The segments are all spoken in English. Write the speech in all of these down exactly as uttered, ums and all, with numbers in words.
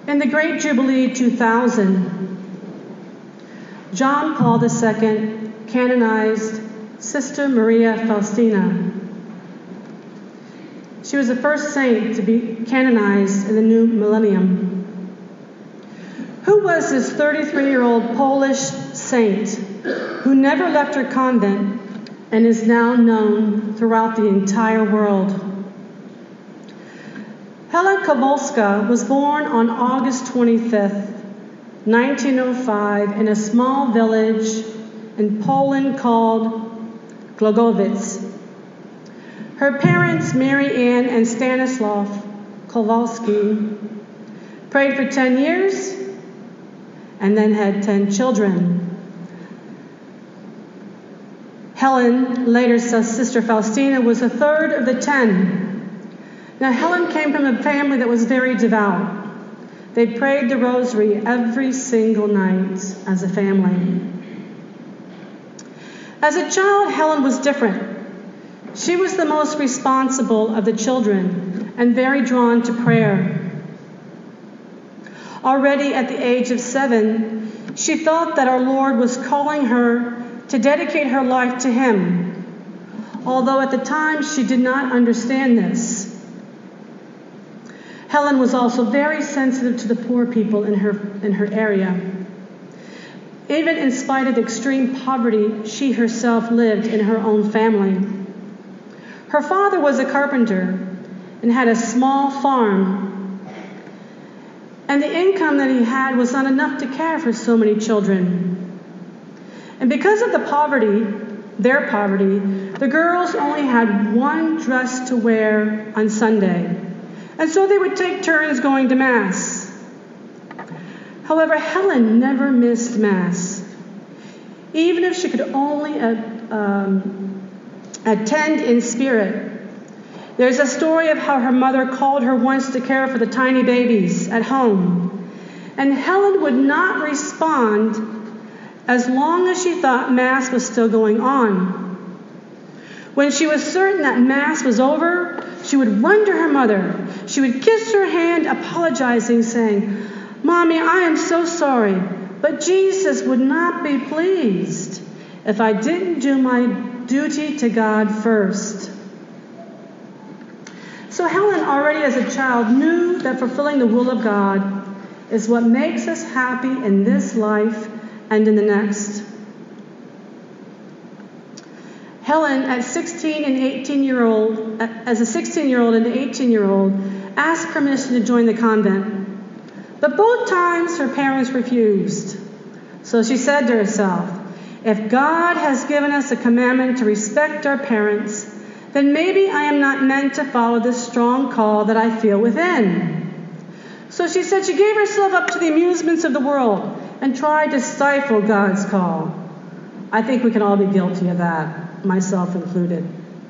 In the Great Jubilee two thousand, John Paul the Second canonized Sister Maria Faustina. She was the first saint to be canonized in the new millennium. Who was this thirty-three-year-old Polish saint who never left her convent and is now known throughout the entire world? Helen Kowalska was born on August twenty-fifth, nineteen oh five, in a small village in Poland called Głogowice. Her parents, Mary Ann and Stanislaw Kowalski, prayed for ten years and then had ten children. Helen, later Sister Faustina, was the third of the ten. Now, Helen came from a family that was very devout. They prayed the rosary every single night as a family. As a child, Helen was different. She was the most responsible of the children and very drawn to prayer. Already at the age of seven, she felt that our Lord was calling her to dedicate her life to Him, although at the time she did not understand this. Helen was also very sensitive to the poor people in her, in her area. Even in spite of the extreme poverty she herself lived in her own family. Her father was a carpenter and had a small farm, and the income that he had was not enough to care for so many children. And because of the poverty, their poverty, the girls only had one dress to wear on Sunday, and so they would take turns going to Mass. However, Helen never missed Mass. Even if she could only uh, um, attend in spirit. There's a story of how her mother called her once to care for the tiny babies at home, and Helen would not respond as long as she thought Mass was still going on. When she was certain that Mass was over, she would run to her mother. She would kiss her hand, apologizing, saying, "Mommy, I am so sorry, but Jesus would not be pleased if I didn't do my duty to God first." So Helen, already as a child, knew that fulfilling the will of God is what makes us happy in this life and in the next. Helen, at sixteen and eighteen-year-old, as a sixteen-year-old and an eighteen-year-old, asked permission to join the convent. But both times her parents refused. So she said to herself, if God has given us a commandment to respect our parents, then maybe I am not meant to follow this strong call that I feel within. So she said she gave herself up to the amusements of the world and tried to stifle God's call. I think we can all be guilty of that, myself included.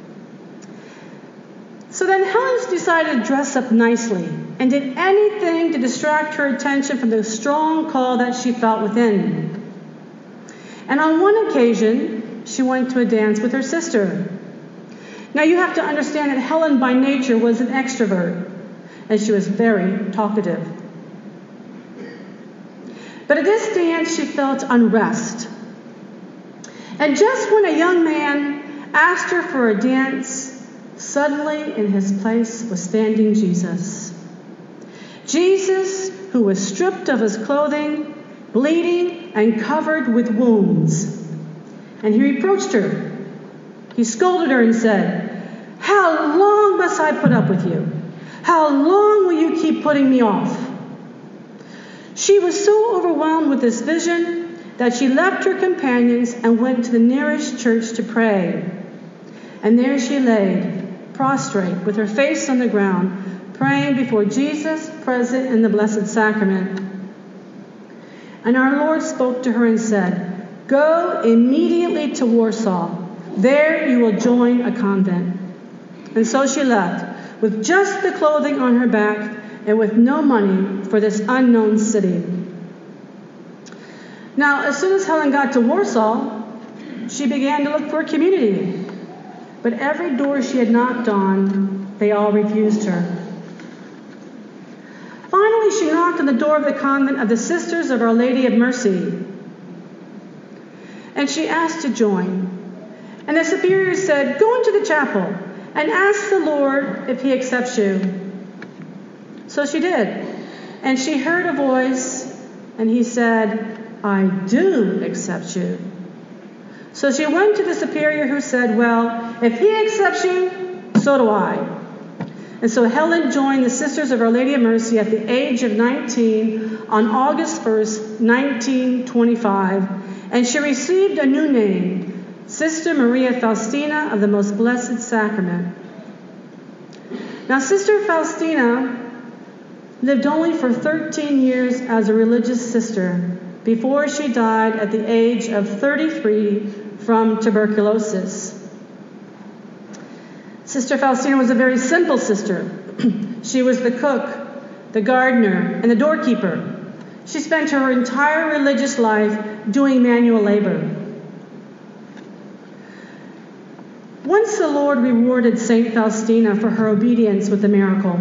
So then Helen decided to dress up nicely and did anything to distract her attention from the strong call that she felt within. And on one occasion, she went to a dance with her sister. Now you have to understand that Helen by nature was an extrovert, and she was very talkative. But at this dance, she felt unrest. And just when a young man asked her for a dance, suddenly in his place was standing Jesus. Jesus, who was stripped of his clothing, bleeding and covered with wounds. And he reproached her. He scolded her and said, "How long must I put up with you? How long will you keep putting me off?" She was so overwhelmed with this vision that she left her companions and went to the nearest church to pray. And there she lay, prostrate, with her face on the ground, praying before Jesus, present in the Blessed Sacrament. And our Lord spoke to her and said, "Go immediately to Warsaw. There you will join a convent." And so she left, with just the clothing on her back and with no money for this unknown city. Now, as soon as Helen got to Warsaw, she began to look for a community. But every door she had knocked on, they all refused her. Finally, she knocked on the door of the convent of the Sisters of Our Lady of Mercy, and she asked to join. And the superior said, "Go into the chapel and ask the Lord if he accepts you." So she did. And she heard a voice, and he said, "I do accept you." So she went to the superior, who said, "Well, if he accepts you, so do I." And so Helen joined the Sisters of Our Lady of Mercy at the age of nineteen on August first, nineteen twenty-five, and she received a new name, Sister Maria Faustina of the Most Blessed Sacrament. Now, Sister Faustina lived only for thirteen years as a religious sister before she died at the age of thirty-three from tuberculosis. Sister Faustina was a very simple sister. She was the cook, the gardener, and the doorkeeper. She spent her entire religious life doing manual labor. Once the Lord rewarded Saint Faustina for her obedience with a miracle.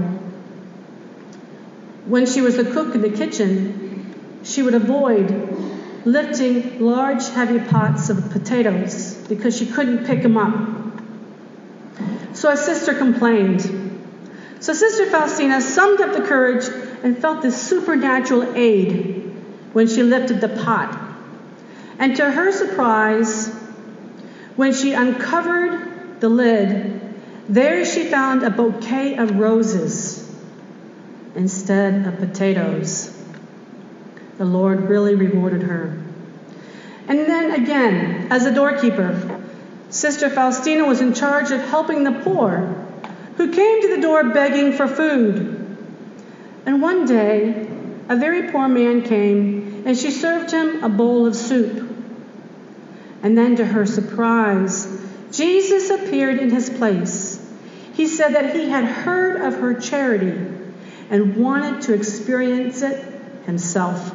When she was the cook in the kitchen, she would avoid lifting large, heavy pots of potatoes because she couldn't pick them up. So a sister complained. So Sister Faustina summed up the courage and felt this supernatural aid when she lifted the pot. And to her surprise, when she uncovered the lid, there she found a bouquet of roses instead of potatoes. The Lord really rewarded her. And then again, as a doorkeeper, Sister Faustina was in charge of helping the poor who came to the door begging for food. And one day, a very poor man came, and she served him a bowl of soup. And then, to her surprise, Jesus appeared in his place. He said that he had heard of her charity and wanted to experience it himself.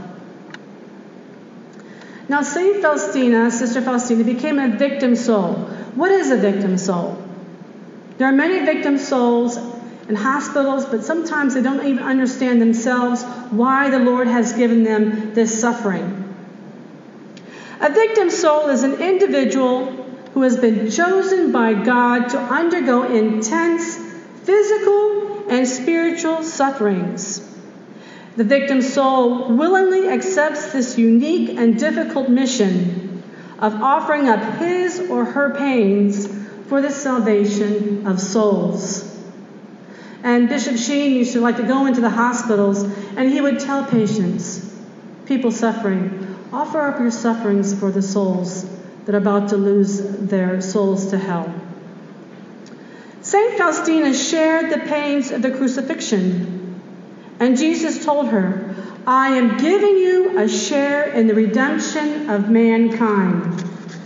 Now, Saint Faustina, Sister Faustina, became a victim soul. What is a victim soul? There are many victim souls in hospitals, but sometimes they don't even understand themselves why the Lord has given them this suffering. A victim soul is an individual who has been chosen by God to undergo intense physical and spiritual sufferings. The victim soul willingly accepts this unique and difficult mission of offering up his or her pains for the salvation of souls. And Bishop Sheen used to like to go into the hospitals, and he would tell patients, people suffering, offer up your sufferings for the souls that are about to lose their souls to hell. Saint Faustina shared the pains of the crucifixion, and Jesus told her, "I am giving you a share in the redemption of mankind."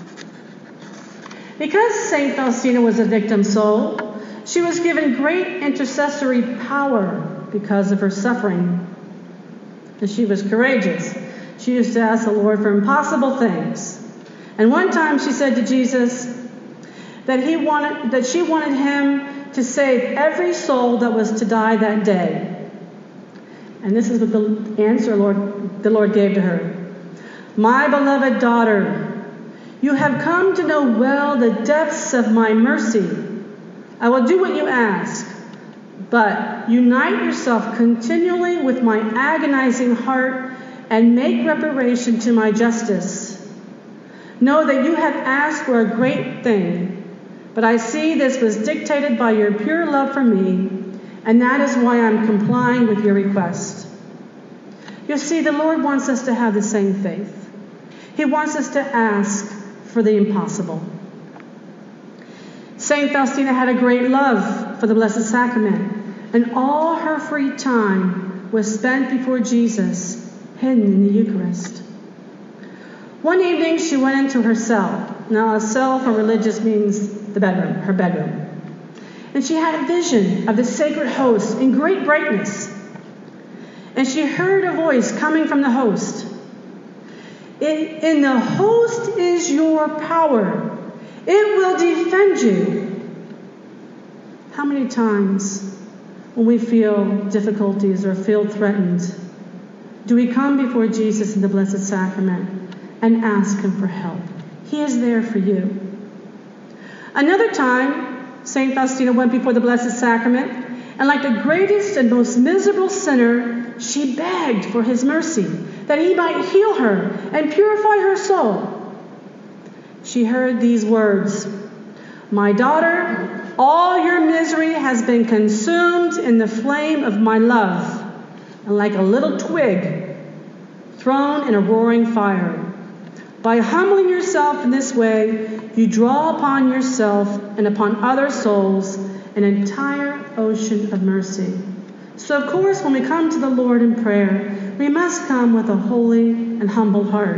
Because Saint Faustina was a victim soul, she was given great intercessory power because of her suffering. And she was courageous. She used to ask the Lord for impossible things. And one time she said to Jesus that he wanted that she wanted him to save every soul that was to die that day. And this is what the answer Lord, the Lord gave to her. "My beloved daughter, you have come to know well the depths of my mercy. I will do what you ask, but unite yourself continually with my agonizing heart and make reparation to my justice. Know that you have asked for a great thing, but I see this was dictated by your pure love for me, and that is why I'm complying with your request." You see, the Lord wants us to have the same faith. He wants us to ask for the impossible. Saint Faustina had a great love for the Blessed Sacrament, and all her free time was spent before Jesus, hidden in the Eucharist. One evening, she went into her cell. Now, a cell for religious means the bedroom, her bedroom. And she had a vision of the sacred host in great brightness. And she heard a voice coming from the host. In, in the host is your power. It will defend you. How many times when we feel difficulties or feel threatened? Do we come before Jesus in the Blessed Sacrament and ask him for help? He is there for you. Another time, Saint Faustina went before the Blessed Sacrament, and like the greatest and most miserable sinner, she begged for his mercy, that he might heal her and purify her soul. She heard these words, "My daughter, all your misery has been consumed in the flame of my love, and like a little twig thrown in a roaring fire. By humbling yourself in this way, you draw upon yourself and upon other souls an entire ocean of mercy." So, of course, when we come to the Lord in prayer, we must come with a holy and humble heart.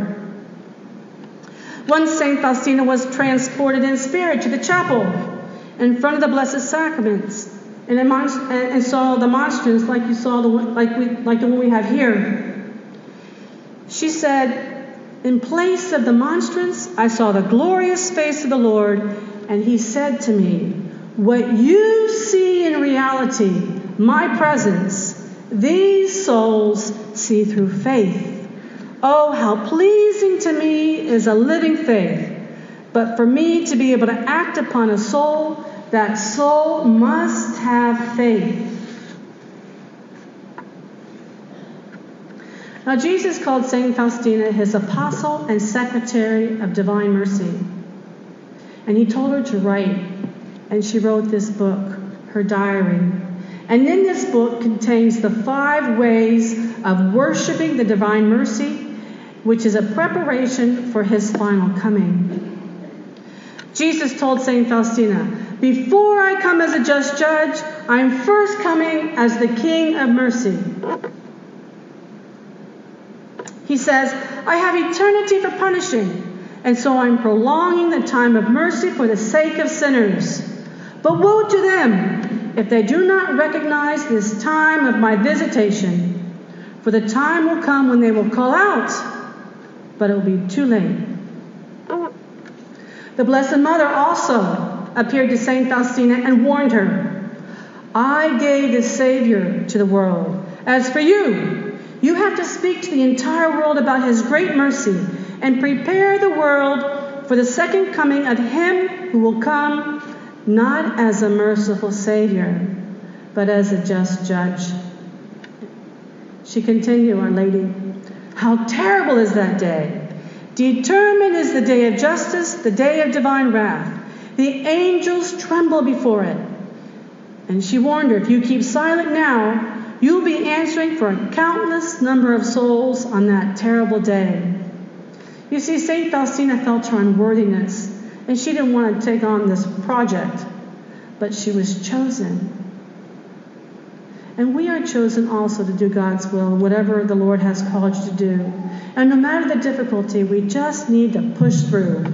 Once Saint Faustina was transported in spirit to the chapel in front of the Blessed Sacraments, and, and saw the monstrance like you saw the like we like the one we have here. She said, "In place of the monstrance, I saw the glorious face of the Lord, and he said to me, 'What you see in reality, my presence, these souls see through faith. Oh, how pleasing to me is a living faith. But for me to be able to act upon a soul, that soul must have faith.'" Now, Jesus called Saint Faustina his apostle and secretary of divine mercy. And he told her to write. And she wrote this book, her diary. And in this book contains the five ways of worshiping the divine mercy, which is a preparation for his final coming. Jesus told Saint Faustina, "Before I come as a just judge, I am first coming as the King of mercy." He says, "I have eternity for punishing, and so I'm prolonging the time of mercy for the sake of sinners. But woe to them if they do not recognize this time of my visitation. For the time will come when they will call out, but it will be too late." The Blessed Mother also appeared to Saint Faustina and warned her, "I gave the Savior to the world. As for you, you have to speak to the entire world about his great mercy and prepare the world for the second coming of him who will come not as a merciful Savior, but as a just judge." She continued, Our Lady, "How terrible is that day! Determined is the day of justice, the day of divine wrath. The angels tremble before it." And she warned her, "If you keep silent now, you will be answering for a countless number of souls on that terrible day." You see, Saint Faustina felt her unworthiness, and she didn't want to take on this project, but she was chosen. And we are chosen also to do God's will, whatever the Lord has called you to do. And no matter the difficulty, we just need to push through.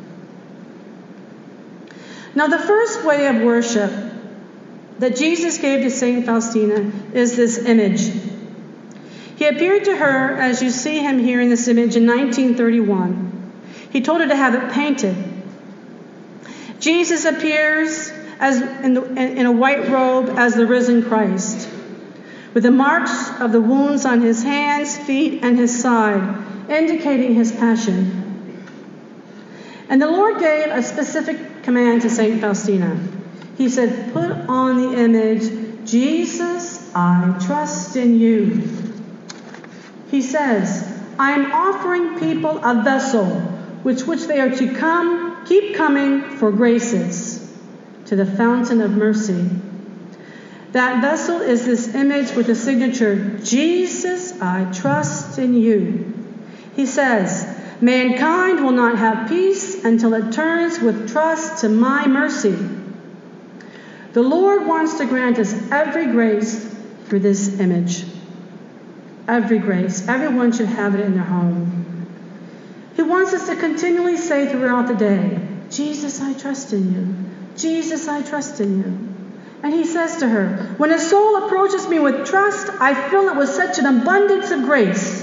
Now, the first way of worship that Jesus gave to Saint Faustina is this image. He appeared to her, as you see him here in this image, in nineteen thirty-one. He told her to have it painted. Jesus appears as in, the, in a white robe as the risen Christ, with the marks of the wounds on his hands, feet, and his side, indicating his passion. And the Lord gave a specific command to Saint Faustina. He said, "Put on the image, 'Jesus, I trust in you.'" He says, "I am offering people a vessel with which they are to come, keep coming for graces to the fountain of mercy." That vessel is this image with the signature, "Jesus, I trust in you." He says, "Mankind will not have peace until it turns with trust to my mercy." The Lord wants to grant us every grace through this image. Every grace. Everyone should have it in their home. He wants us to continually say throughout the day, "Jesus, I trust in you. Jesus, I trust in you." And he says to her, "When a soul approaches me with trust, I fill it with such an abundance of grace."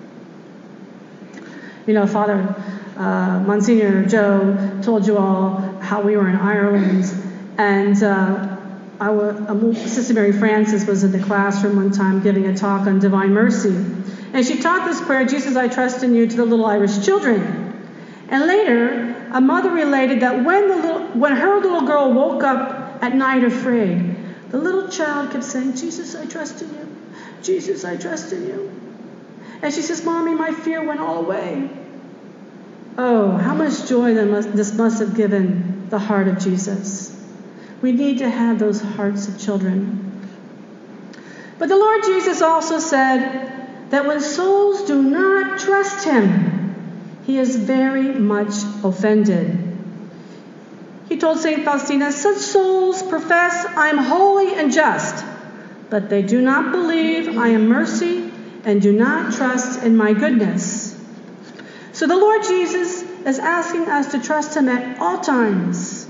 You know, Father uh, Monsignor Joe told you all how we were in Ireland, and uh, I was, Sister Mary Frances was in the classroom one time giving a talk on divine mercy. And she taught this prayer, Jesus, I trust in you, to the little Irish children. And later, a mother related that when, the little, when her little girl woke up at night afraid, the little child kept saying, Jesus, I trust in you. Jesus, I trust in you. And she says, Mommy, my fear went all away. Oh, how much joy this must have given the heart of Jesus. We need to have those hearts of children. But the Lord Jesus also said that when souls do not trust him, he is very much offended. He told Saint Faustina, such souls profess I am holy and just, but they do not believe I am mercy and do not trust in my goodness. So the Lord Jesus is asking us to trust him at all times.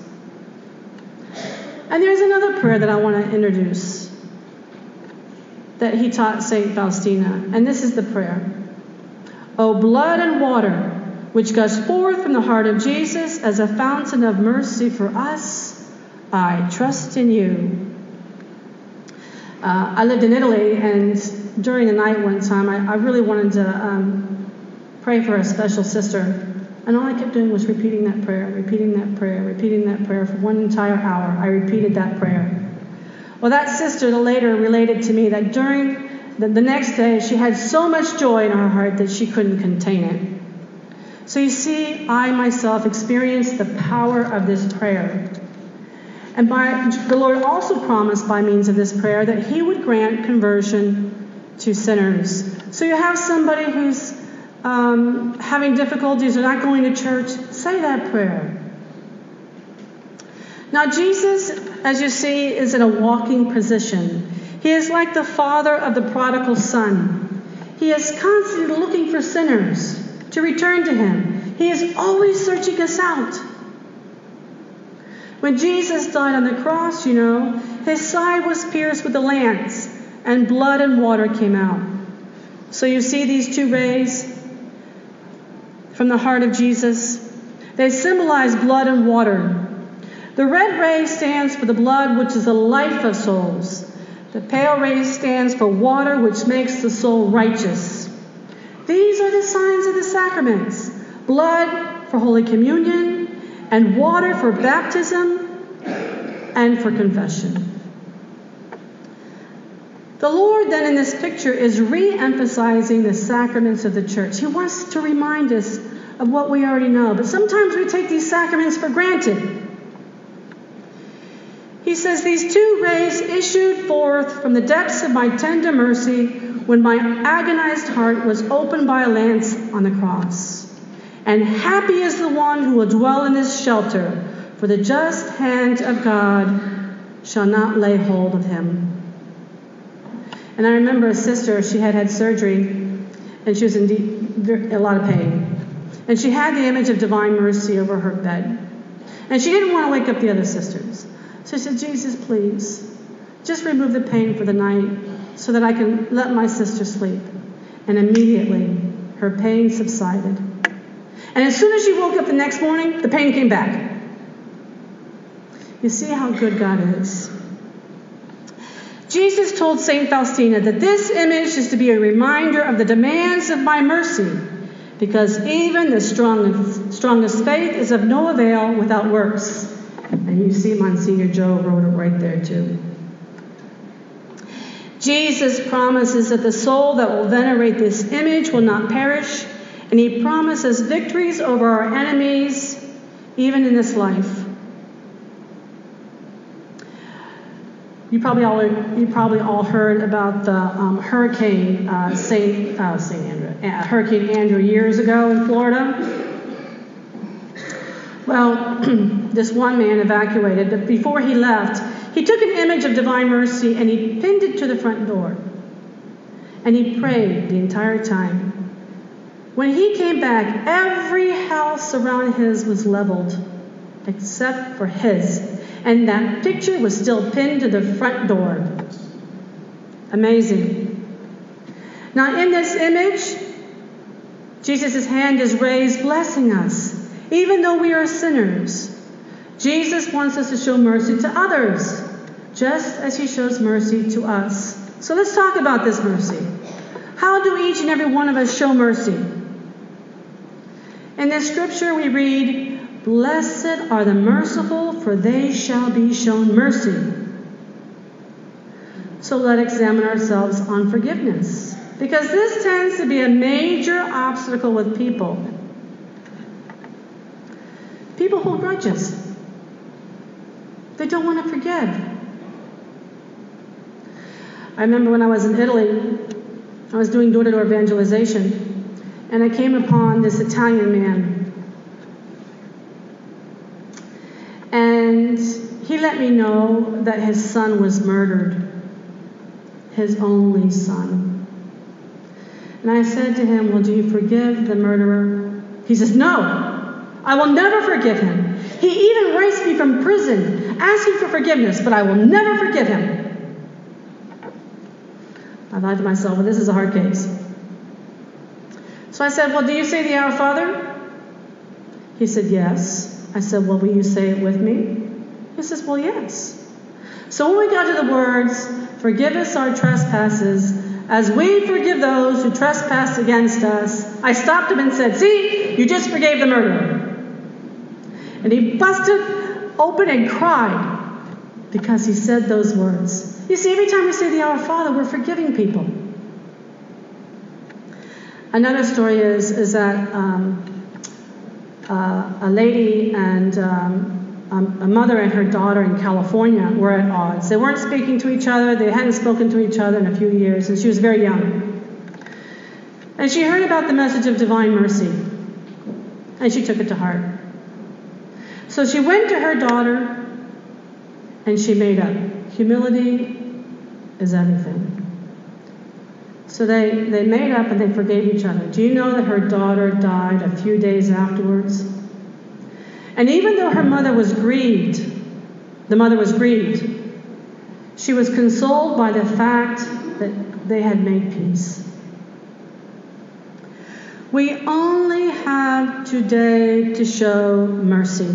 And there's another prayer that I want to introduce that he taught Saint Faustina. And this is the prayer. O blood and water, which gush forth from the heart of Jesus as a fountain of mercy for us, I trust in you. Uh, I lived in Italy, and during the night one time, I, I really wanted to um, pray for a special sister. And all I kept doing was repeating that prayer, repeating that prayer, repeating that prayer for one entire hour. I repeated that prayer. Well, that sister later related to me that during the, the next day, she had so much joy in her heart that she couldn't contain it. So you see, I myself experienced the power of this prayer. And by, the Lord also promised by means of this prayer that he would grant conversion to sinners. So you have somebody who's um, having difficulties or not going to church, say that prayer. Now Jesus, as you see, is in a walking position. He is like the father of the prodigal son. He is constantly looking for sinners to return to him. He is always searching us out. When Jesus died on the cross, you know, his side was pierced with a lance, and blood and water came out. So you see these two rays from the heart of Jesus. They symbolize blood and water. The red ray stands for the blood, which is the life of souls. The pale ray stands for water, which makes the soul righteous. These are the signs of the sacraments. Blood for Holy Communion, and water for baptism and for confession. The Lord then in this picture is re-emphasizing the sacraments of the church. He wants to remind us of what we already know, but sometimes we take these sacraments for granted. He says, these two rays issued forth from the depths of my tender mercy when my agonized heart was opened by a lance on the cross. And happy is the one who will dwell in his shelter, for the just hand of God shall not lay hold of him. And I remember a sister, she had had surgery, and she was in deep, a lot of pain. And she had the image of divine mercy over her bed. And she didn't want to wake up the other sisters. So she said, Jesus, please, just remove the pain for the night so that I can let my sister sleep. And immediately, her pain subsided. And as soon as she woke up the next morning, the pain came back. You see how good God is. Jesus told Saint Faustina that this image is to be a reminder of the demands of my mercy, because even the strongest, strongest faith is of no avail without works. And you see Monsignor Joe wrote it right there too. Jesus promises that the soul that will venerate this image will not perish, and he promises victories over our enemies, even in this life. You probably all you probably all heard about the um, hurricane uh, Saint uh, Saint Andrew, uh, Hurricane Andrew years ago in Florida. Well, this one man evacuated, but before he left, he took an image of divine mercy and he pinned it to the front door, and he prayed the entire time. When he came back, every house around his was leveled, except for his. And that picture was still pinned to the front door. Amazing. Now in this image, Jesus' hand is raised, blessing us. Even though we are sinners, Jesus wants us to show mercy to others, just as he shows mercy to us. So let's talk about this mercy. How do each and every one of us show mercy? In this scripture we read, "Blessed are the merciful, for they shall be shown mercy." So let's examine ourselves on forgiveness, because this tends to be a major obstacle with people. People hold grudges. They don't want to forgive. I remember when I was in Italy, I was doing door-to-door evangelization, and I came upon this Italian man. And he let me know that his son was murdered, his only son. And I said to him, "Well, do you forgive the murderer?" He says, "No, I will never forgive him. He even raised me from prison, asking for forgiveness, but I will never forgive him." I thought to myself, well, this is a hard case. So I said, "Well, do you say the Our Father?" He said, "Yes." I said, "Well, will you say it with me?" He says, "Well, yes." So when we got to the words, "Forgive us our trespasses, as we forgive those who trespass against us," I stopped him and said, "See, you just forgave the murderer." And he busted open and cried because he said those words. You see, every time we say the Our Father, we're forgiving people. Another story is, is that um, uh, a lady and um, um, a mother and her daughter in California were at odds. They weren't speaking to each other. They hadn't spoken to each other in a few years, and she was very young. And she heard about the message of divine mercy, and she took it to heart. So she went to her daughter, and she made up. Humility is everything. So they, they made up and they forgave each other. Do you know that her daughter died a few days afterwards? And even though her mother was grieved, the mother was grieved, she was consoled by the fact that they had made peace. We only have today to show mercy.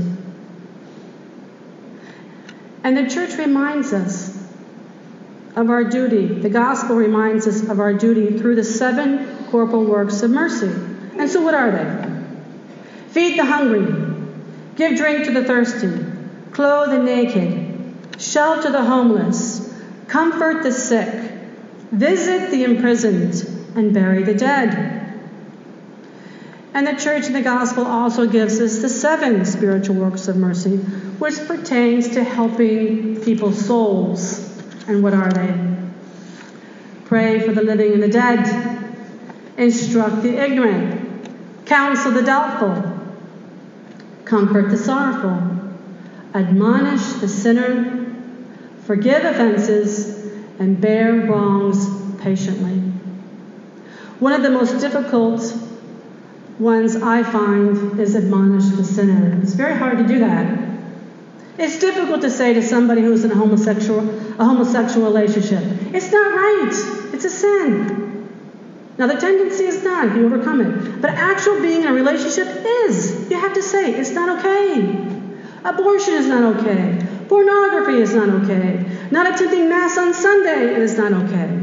And the church reminds us of our duty. The gospel reminds us of our duty through the seven corporal works of mercy. And so what are they? Feed the hungry, give drink to the thirsty, clothe the naked, shelter the homeless, comfort the sick, visit the imprisoned, and bury the dead. And the church in the gospel also gives us the seven spiritual works of mercy, which pertains to helping people's souls. And what are they? Pray for the living and the dead, instruct the ignorant, counsel the doubtful, comfort the sorrowful, admonish the sinner, forgive offenses, and bear wrongs patiently. One of the most difficult ones I find is admonish the sinner. It's very hard to do that. It's difficult to say to somebody who's in a homosexual, a homosexual relationship, "It's not right. It's a sin." Now, the tendency is not if you overcome it. But actual being in a relationship is. You have to say, it's not okay. Abortion is not okay. Pornography is not okay. Not attending Mass on Sunday is not okay.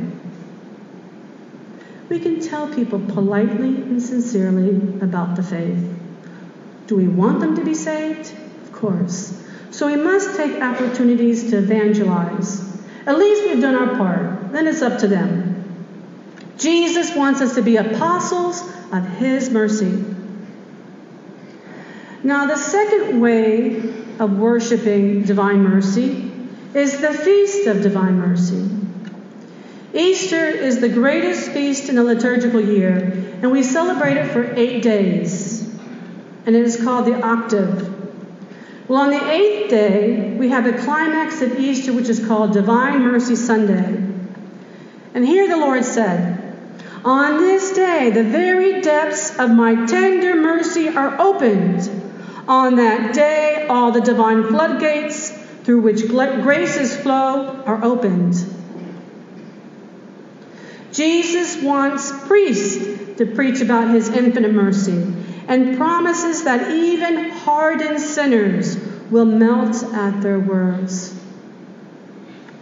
We can tell people politely and sincerely about the faith. Do we want them to be saved? Of course. So we must take opportunities to evangelize. At least we've done our part. Then it's up to them. Jesus wants us to be apostles of His mercy. Now, the second way of worshiping divine mercy is the Feast of Divine Mercy. Easter is the greatest feast in the liturgical year, and we celebrate it for eight days. And it is called the Octave. Well, on the eighth day, we have the climax of Easter, which is called Divine Mercy Sunday. And here the Lord said, "On this day, the very depths of my tender mercy are opened. On that day, all the divine floodgates through which graces flow are opened." Jesus wants priests to preach about His infinite mercy and promises that even hardened sinners will melt at their words.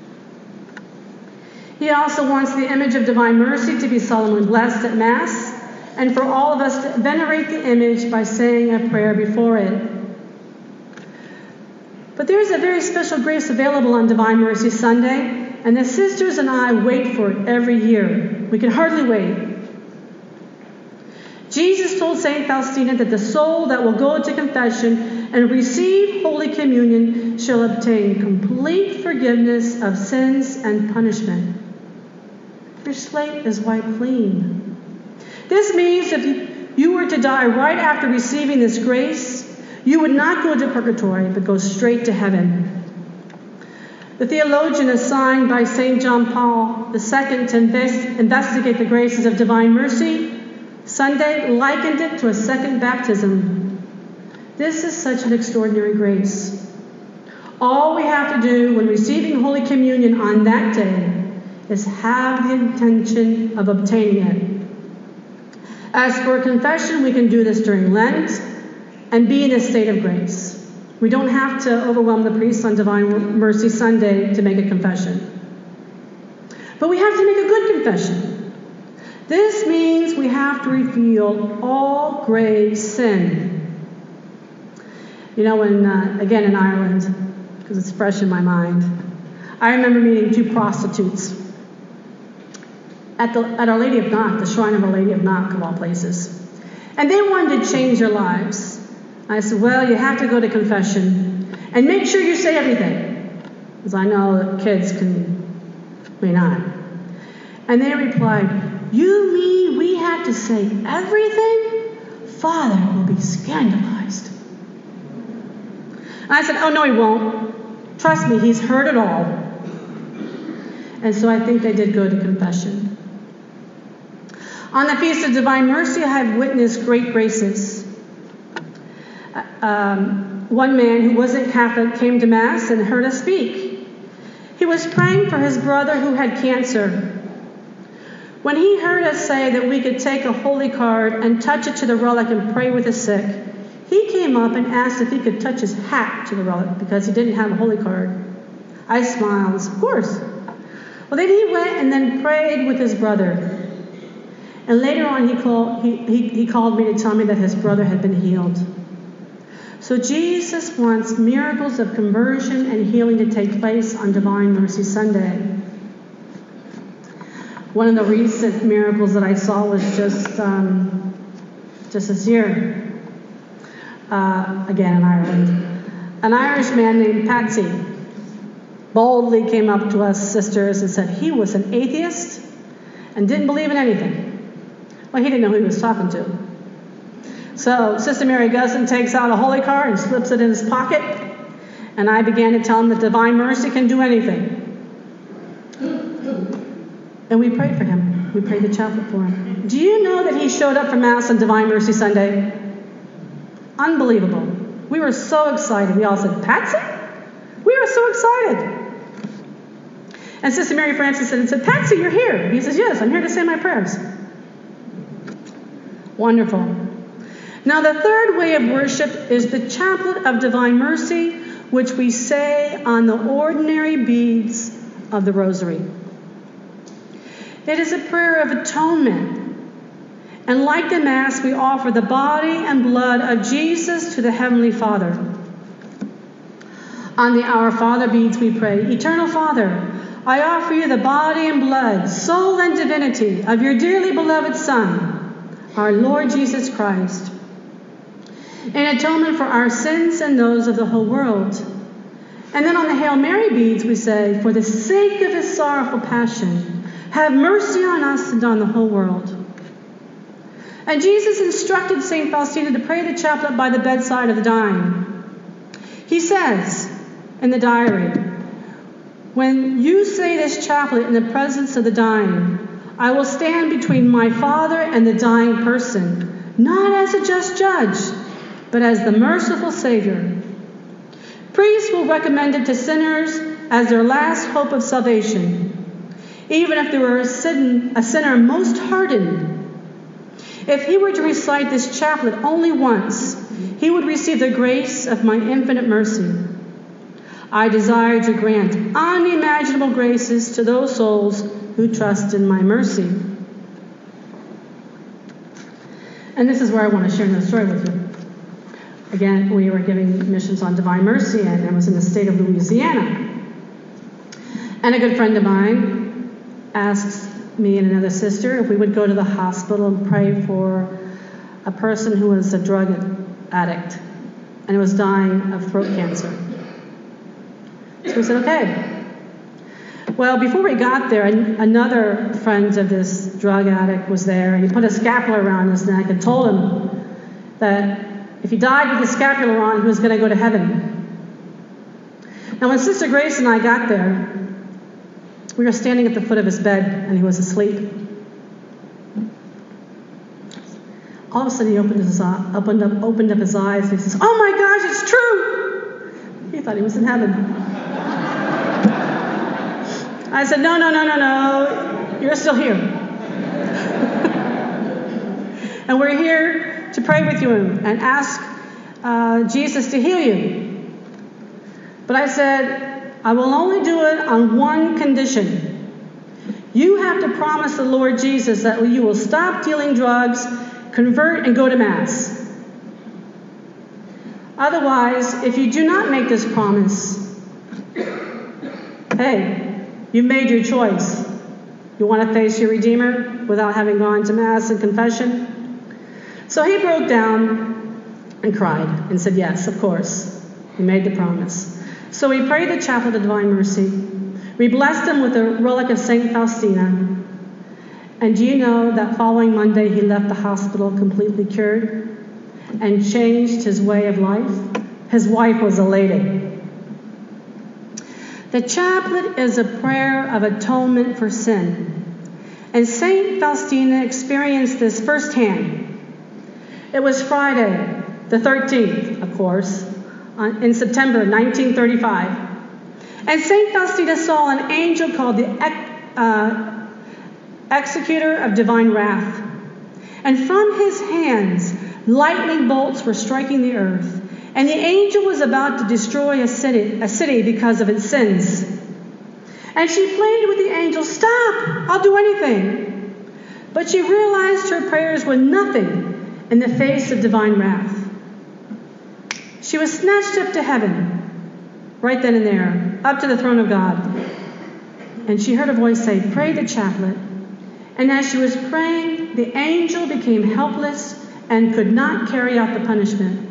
He also wants the image of divine mercy to be solemnly blessed at Mass, and for all of us to venerate the image by saying a prayer before it. But there is a very special grace available on Divine Mercy Sunday, and the sisters and I wait for it every year. We can hardly wait. Jesus told Saint Faustina that the soul that will go to confession and receive Holy Communion shall obtain complete forgiveness of sins and punishment. Your slate is wiped clean. This means if you were to die right after receiving this grace, you would not go to purgatory, but go straight to heaven. The theologian assigned by Saint John Paul the Second to invest, investigate the graces of divine mercy Sunday likened it to a second baptism. This is such an extraordinary grace. All we have to do when receiving Holy Communion on that day is have the intention of obtaining it. As for confession, we can do this during Lent and be in a state of grace. We don't have to overwhelm the priest on Divine Mercy Sunday to make a confession. But we have to make a good confession. This means we have to reveal all grave sin. You know, when, uh, again in Ireland, because it's fresh in my mind, I remember meeting two prostitutes at, the, at Our Lady of Knock, the shrine of Our Lady of Knock, of all places. And they wanted to change their lives. I said, well, you have to go to confession and make sure you say everything, because I know that kids can, may not. And they replied, you mean we have to say everything? Father will be scandalized. And I said, oh, no, he won't. Trust me, he's heard it all. And so I think they did go to confession. On the Feast of Divine Mercy, I have witnessed great graces. Um, one man who wasn't Catholic came to Mass and heard us speak. He was praying for his brother who had cancer. When he heard us say that we could take a holy card and touch it to the relic and pray with the sick, he came up and asked if he could touch his hat to the relic because he didn't have a holy card. I smiled, of course. Well, then he went and then prayed with his brother. And later on he called, he, he, he called me to tell me that his brother had been healed. So Jesus wants miracles of conversion and healing to take place on Divine Mercy Sunday. One of the recent miracles that I saw was just um, just this year, uh, again in Ireland. An Irish man named Patsy boldly came up to us sisters and said he was an atheist and didn't believe in anything. Well, he didn't know who he was talking to. So Sister Mary Gusson takes out a holy card and slips it in his pocket, and I began to tell him that Divine Mercy can do anything. And we prayed for him. We prayed the chaplet for him. Do you know that he showed up for Mass on Divine Mercy Sunday? Unbelievable. We were so excited. We all said, Patsy? We were so excited. And Sister Mary Frances said, said, Patsy, you're here. He says, yes, I'm here to say my prayers. Wonderful. Now the third way of worship is the chaplet of Divine Mercy, which we say on the ordinary beads of the Rosary. It is a prayer of atonement. And like the Mass, we offer the body and blood of Jesus to the Heavenly Father. On the Our Father beads we pray, Eternal Father, I offer you the body and blood, soul and divinity of your dearly beloved Son, our Lord Jesus Christ, in atonement for our sins and those of the whole world. And then on the Hail Mary beads we say, for the sake of his sorrowful passion, have mercy on us and on the whole world. And Jesus instructed Saint Faustina to pray the chaplet by the bedside of the dying. He says in the diary, when you say this chaplet in the presence of the dying, I will stand between my Father and the dying person, not as a just judge, but as the merciful Savior. Priests will recommend it to sinners as their last hope of salvation, even if they were a, sin, a sinner most hardened. If he were to recite this chaplet only once, he would receive the grace of my infinite mercy. I desire to grant unimaginable graces to those souls who trust in my mercy. And this is where I want to share another story with you. Again, we were giving missions on Divine Mercy, and I was in the state of Louisiana. And a good friend of mine asked me and another sister if we would go to the hospital and pray for a person who was a drug addict and was dying of throat cancer. So we said, okay. Well, before we got there, another friend of this drug addict was there, and he put a scapular around his neck and told him that if he died with the scapular on, he was going to go to heaven. Now, when Sister Grace and I got there, we were standing at the foot of his bed, and he was asleep. All of a sudden, he opened his opened up opened up his eyes, and he says, "Oh my gosh, it's true!" He thought he was in heaven. I said, "No, no, no, no, no. You're still here, and we're here to pray with you and ask uh, Jesus to heal you." But I said, "I will only do it on one condition. You have to promise the Lord Jesus that you will stop dealing drugs, convert, and go to Mass. Otherwise, if you do not make this promise, hey, you've made your choice. You want to face your Redeemer without having gone to Mass and confession?" So he broke down and cried and said, yes, of course. He made the promise. So we prayed the Chaplet of Divine Mercy. We blessed him with the relic of Saint Faustina. And do you know that following Monday he left the hospital completely cured and changed his way of life? His wife was elated. The chaplet is a prayer of atonement for sin. And Saint Faustina experienced this firsthand. It was Friday, the thirteenth, of course, in September nineteen thirty-five. And Saint Faustina saw an angel called the uh, Executor of Divine Wrath. And from his hands, lightning bolts were striking the earth. And the angel was about to destroy a city, a city because of its sins. And she pleaded with the angel, "Stop! I'll do anything." But she realized her prayers were nothing in the face of divine wrath. She was snatched up to heaven, right then and there, up to the throne of God. And she heard a voice say, "Pray the chaplet." And as she was praying, the angel became helpless and could not carry out the punishment.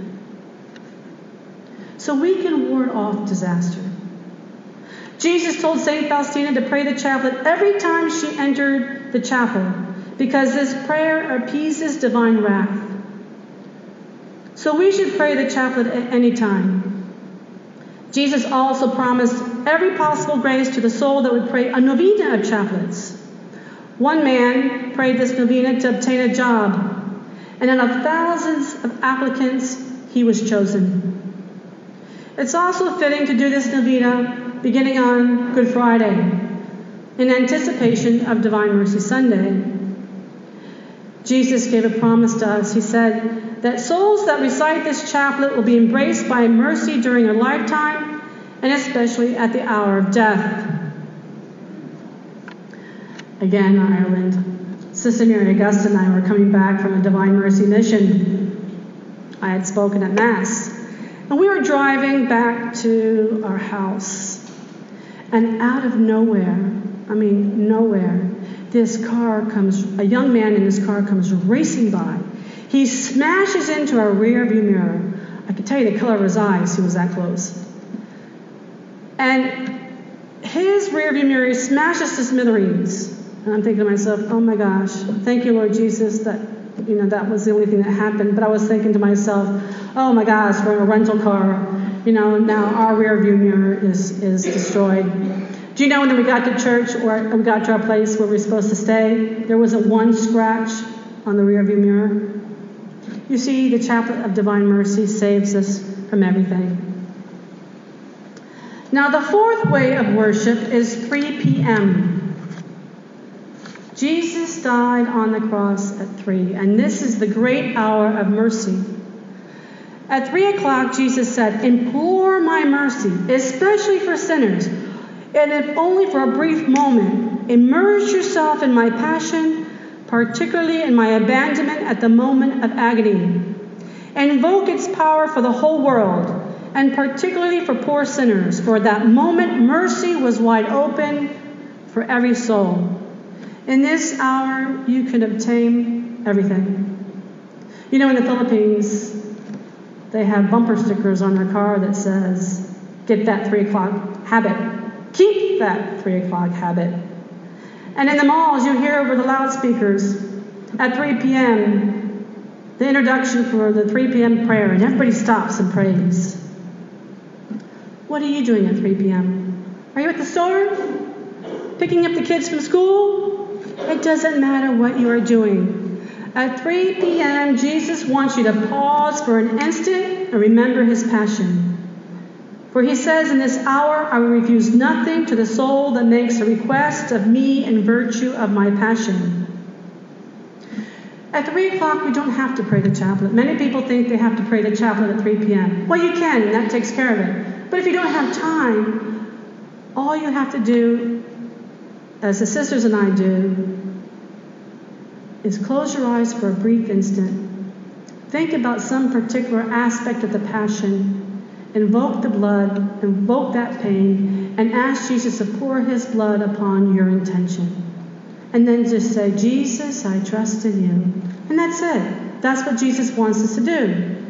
So we can ward off disaster. Jesus told Saint Faustina to pray the chaplet every time she entered the chapel, because this prayer appeases divine wrath. So we should pray the chaplet at any time. Jesus also promised every possible grace to the soul that would pray a novena of chaplets. One man prayed this novena to obtain a job, and out of thousands of applicants, he was chosen. It's also fitting to do this novena beginning on Good Friday, in anticipation of Divine Mercy Sunday. Jesus gave a promise to us. He said that souls that recite this chaplet will be embraced by mercy during their lifetime, and especially at the hour of death. Again, Ireland. Sister Mary Augusta and I were coming back from a Divine Mercy mission. I had spoken at Mass. And we were driving back to our house. And out of nowhere, I mean nowhere, this car comes, a young man in his car comes racing by. He smashes into our rear view mirror. I can tell you the color of his eyes, he was that close. And his rear view mirror smashes to smithereens. And I'm thinking to myself, oh my gosh, thank you, Lord Jesus, that you know that was the only thing that happened. But I was thinking to myself, oh my gosh, we're in a rental car. You know, now our rear view mirror is, is destroyed. Do you know when we got to church or we got to our place where we were supposed to stay, there wasn't one scratch on the rear view mirror? You see, the Chaplet of Divine Mercy saves us from everything. Now, the fourth way of worship is three p.m. Jesus died on the cross at three, and this is the great hour of mercy. At three o'clock, Jesus said, "Implore my mercy, especially for sinners, and if only for a brief moment, Immerse yourself in my passion, particularly in my abandonment at the moment of agony. Invoke its power for the whole world, and particularly for poor sinners, for at that moment mercy was wide open for every soul. In this hour you can obtain everything. You know, in the Philippines, they have bumper stickers on their car that says, get that three o'clock habit. Keep that three o'clock habit. And in the malls, you hear over the loudspeakers at three p.m., the introduction for the three p.m. prayer, and everybody stops and prays. What are you doing at three p.m.? Are you at the store? Picking up the kids from school? It doesn't matter what you are doing. At three p.m., Jesus wants you to pause for an instant and remember his passion. For he says, in this hour I will refuse nothing to the soul that makes a request of me in virtue of my passion. At three o'clock, we don't have to pray the chaplet. Many people think they have to pray the chaplet at three p.m. Well, you can, and that takes care of it. But if you don't have time, all you have to do, as the sisters and I do, is close your eyes for a brief instant. Think about some particular aspect of the passion. Invoke the blood, invoke that pain, and ask Jesus to pour his blood upon your intention. And then just say, Jesus, I trust in you. And that's it. That's what Jesus wants us to do.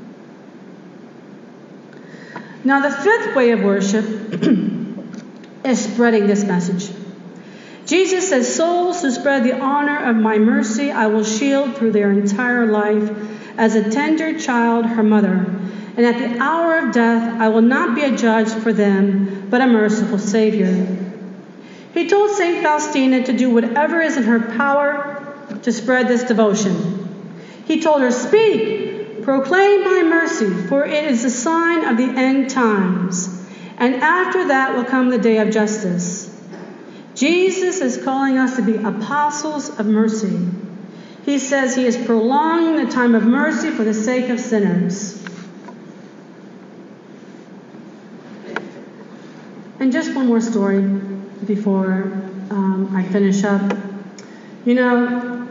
Now, the fifth way of worship is spreading this message. Jesus says, souls who spread the honor of my mercy I will shield through their entire life as a tender child her mother. And at the hour of death I will not be a judge for them, but a merciful Savior. He told Saint Faustina to do whatever is in her power to spread this devotion. He told her, speak, proclaim my mercy, for it is a sign of the end times. And after that will come the day of justice. Jesus is calling us to be apostles of mercy. He says he is prolonging the time of mercy for the sake of sinners. And just one more story before um, I finish up. You know,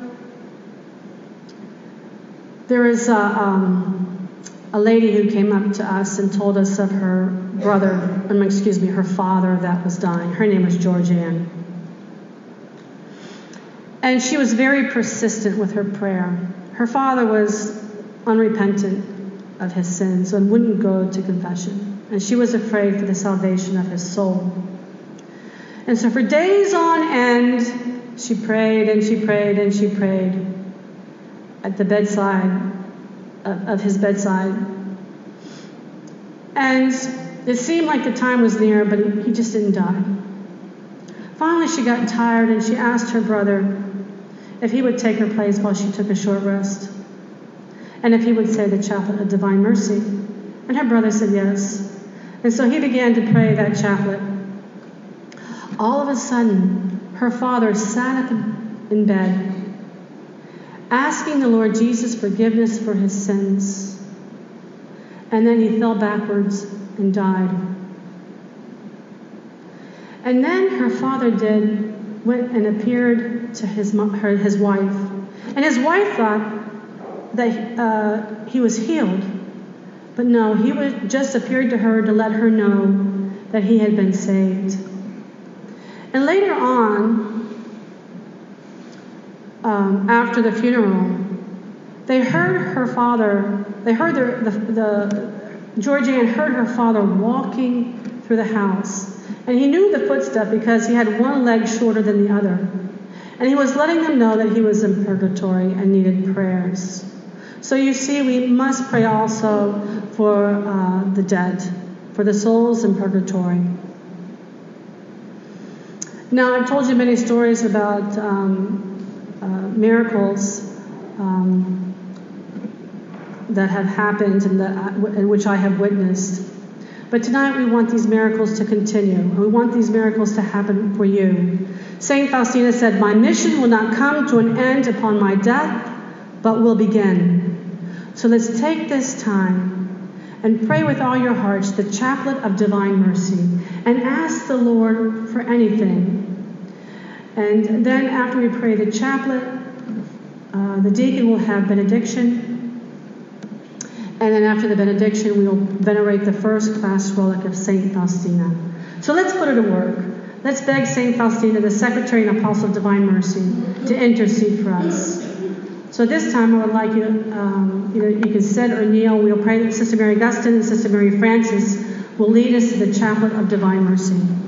there is a, um, a lady who came up to us and told us of her brother, um, excuse me, her father that was dying. Her name was Georgianne. And she was very persistent with her prayer. Her father was unrepentant of his sins and wouldn't go to confession. And she was afraid for the salvation of his soul. And so for days on end, she prayed and she prayed and she prayed at the bedside, of, of his bedside. And it seemed like the time was near, but he, he just didn't die. Finally, she got tired and she asked her brother if he would take her place while she took a short rest, and if he would say the chaplet of divine mercy. And her brother said yes. And so he began to pray that chaplet. All of a sudden, her father sat up in bed, asking the Lord Jesus forgiveness for his sins. And then he fell backwards and died. And then her father did went and appeared to his her, his wife. And his wife thought that uh, he was healed. But no, he would just appeared to her to let her know that he had been saved. And later on, um, after the funeral, they heard her father, they heard the, the, the, Georgianne heard her father walking through the house. And he knew the footstep because he had one leg shorter than the other. And he was letting them know that he was in purgatory and needed prayers. So you see, we must pray also for uh, the dead, for the souls in purgatory. Now, I've told you many stories about um, uh, miracles um, that have happened and that I, in which I have witnessed. But tonight we want these miracles to continue. We want these miracles to happen for you. Saint Faustina said, my mission will not come to an end upon my death, but will begin. So let's take this time and pray with all your hearts the chaplet of divine mercy and ask the Lord for anything. And then after we pray the chaplet, uh, the deacon will have benediction. And then after the benediction, we will venerate the first class relic of Saint Faustina. So let's put her to work. Let's beg Saint Faustina, the Secretary and Apostle of Divine Mercy, to intercede for us. So this time I would like you, um, you know, you can sit or kneel. We'll pray that Sister Mary Augustine and Sister Mary Francis will lead us to the Chaplet of Divine Mercy.